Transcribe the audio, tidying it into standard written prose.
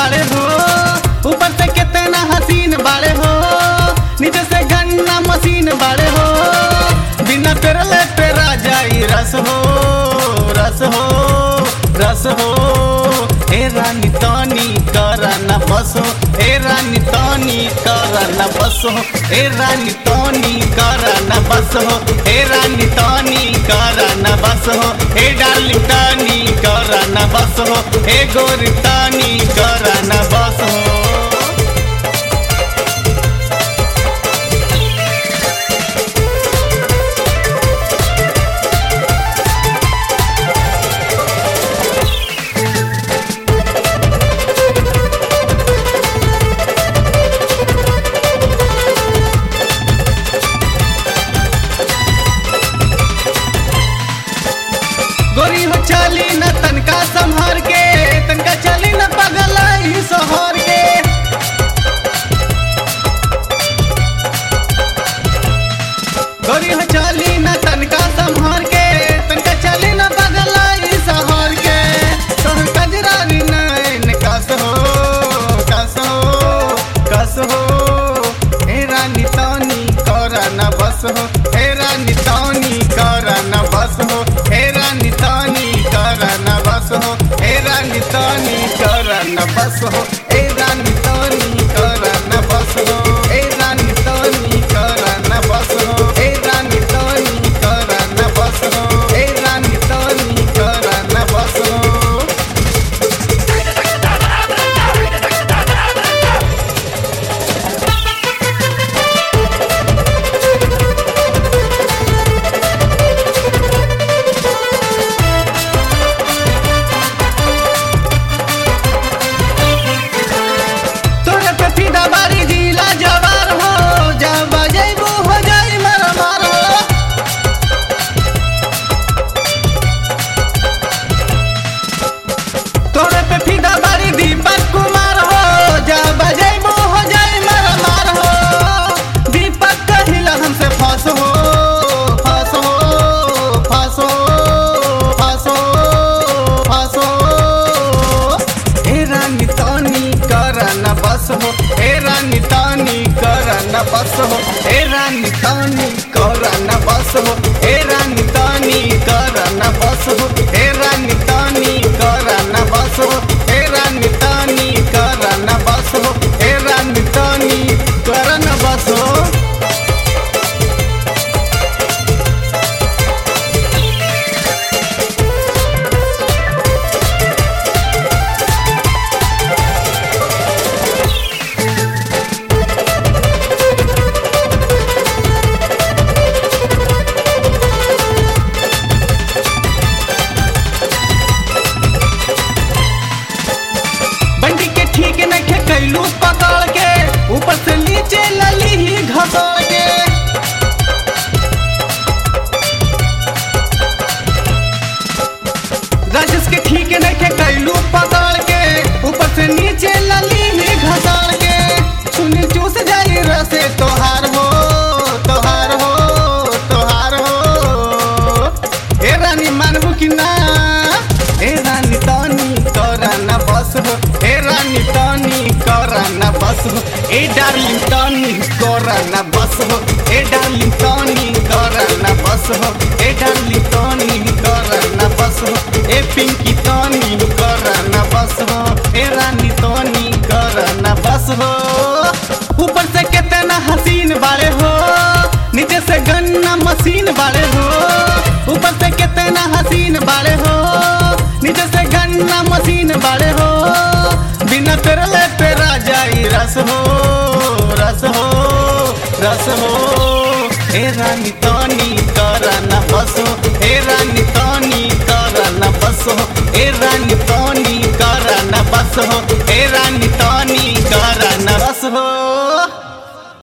बाड़े हो, ऊपर से कितना हसीन बाड़े हो, नीचे से गन्ना मशीन बाड़े हो, बिना पेरले पेरा जाई रस हो, रस हो, रस हो। ए रानी तानी करा न बसो, ए रानी तानी करा न बसो, ए रानी तानी करा न बसो, ए रानी तानी करा न बसो, ए डार्लिंग तानी करा न बसो, ए गोरी तानी करा न बसो। गोरी हो चली न तनका संभार के, तनका चली न पगलाई सोहर के। गोरी हो चली न तनका संभार के, तनका चली न पगलाई सोहर के। तोर कजरारी नैन कस हो, कस हो, कस हो। ए रानी तानी करा न बस हो, ए रानी तानी करा न बस हो, ए रानी तानी करा न बस हो, ए रानी तानी करा न बस हो, ए रानी तानी करा न बस हो, ए रानी तानी करा न बस हो, ए रानी तानी करा न बस हो, ए रानी तानी करा न बस हो। ए रानी तानी करा न बस हो, ए रानी तानी करा न बस हो, ए रानी तानी करा न बस हो, ए रानी तानी करा न बस हो, ए रानी तानी करा न बस हो, ए रानी तानी करा न बस हो। कैलू पकड़ के ऊपर से नीचे लली ही घसड़ के। राजेश के ठीक नहीं के कैलू पकड़ के ऊपर से नीचे लली ही घसड़ के। सुनी चूस जाई रसे तोहार हो, तोहार हो, तोहार हो। ए रानी मानबू कि ना, ए रानी तानी करा न बस हो, ए रानी तानी करा न बस हो, ए डार्लिंग तानी करा न बस हो, ए डार्लिंग तानी करा न बस हो, ए डार्लिंग तानी करा न बस हो, ए पिंकी तानी करा न बस हो, ए रानी तानी करा न बस हो। ऊपर से कितना हसीन बाड़े हो, नीचे से गन्ना मशीन बाड़े हो। ऊपर से कितना हसीन बाड़े हो, नीचे से गन्ना मशीन बाड़े हो, बिना पेरले पेरा जाई रस हो, रस हो, रस हो। ए रानी तानी करा न बसो, ए रानी तानी करा न बसो, ए रानी तानी करा न बसो, ए रानी तानी करा न बसो।